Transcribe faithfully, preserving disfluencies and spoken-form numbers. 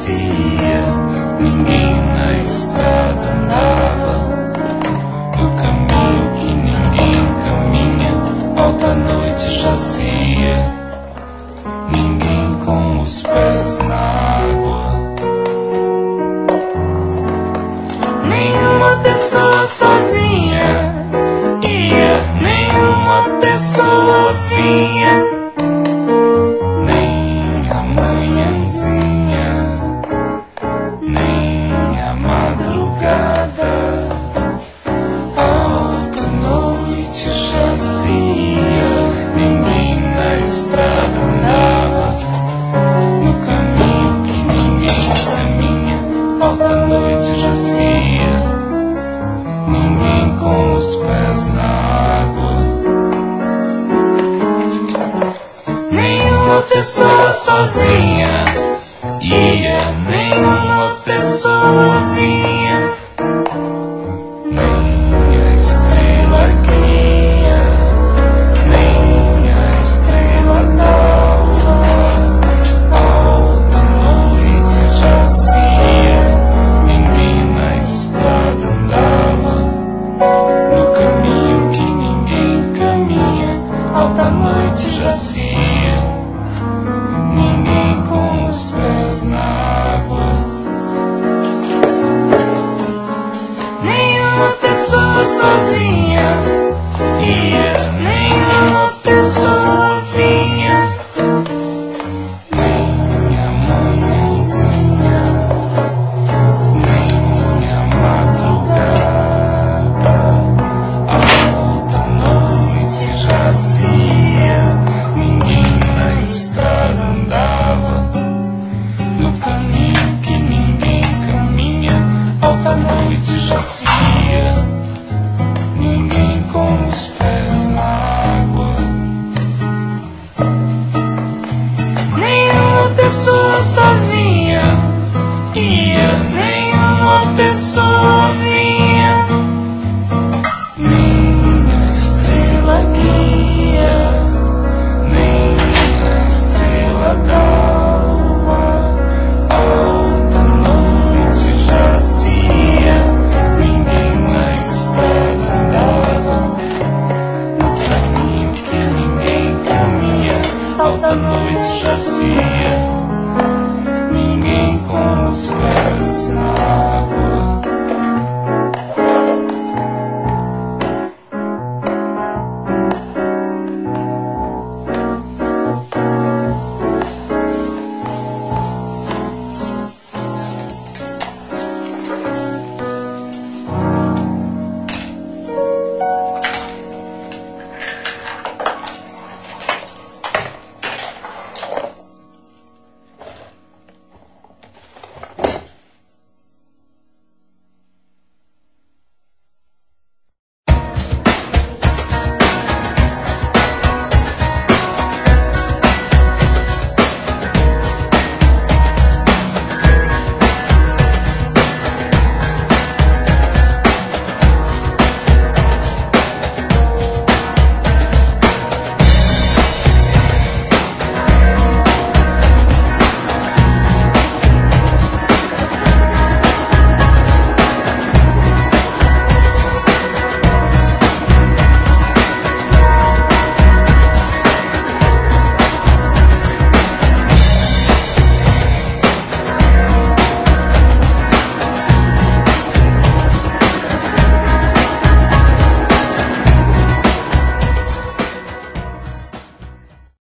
jazia, ninguém na estrada andava, no caminho que ninguém caminha, alta noite jazia, ninguém com os pés na água. Nenhuma pessoa sozinha ia, nenhuma pessoa vinha, nem a manhãzinha, nem a madrugada. Alta noite jazia, ninguém na estrada andava, no caminho que ninguém caminha, alta noite jazia, ninguém com os pés na água. Nenhuma pessoa sozinha ia, nenhuma pessoa vinha, nem a estrela guia, nem a estrela d'alva. Alta noite jazia, ninguém na estrada andava, no caminho que ninguém caminha, alta noite jazia, ninguém com os pés na água. Nenhuma pessoa sozinha ia, nenhuma pessoa vinha, nem a manhãzinha, nem a madrugada. Alta noite jazia, ninguém na estrada andava, no caminho que ninguém caminha, alta noite jazia,